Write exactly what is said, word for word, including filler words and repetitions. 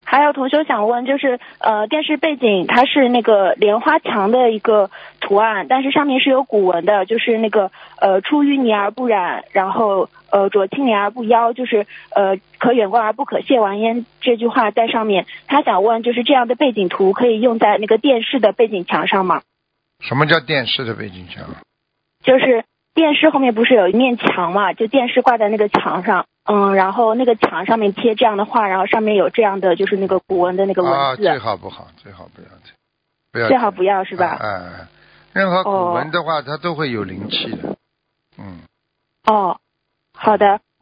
还有同学想问，就是呃电视背景它是那个莲花墙的一个图案，但是上面是有古文的，就是那个呃出淤泥而不染，然后呃濯清涟而不妖，就是呃可远观而不可亵玩焉这句话在上面。他想问，就是这样的背景图可以用在那个电视的背景墙上吗？ 什么叫电视的背景墙？ 就是电视后面不是有一面墙嘛，就电视挂在那个墙上。嗯，然后那个墙上面贴这样的画，然后上面有这样的就是那个古文的那个文字。 啊，最好不好，最好不要，不要。 最好不要是吧？ 哎、啊啊，任何古文的话，哦、它都会有灵气的。嗯。 哦，好的。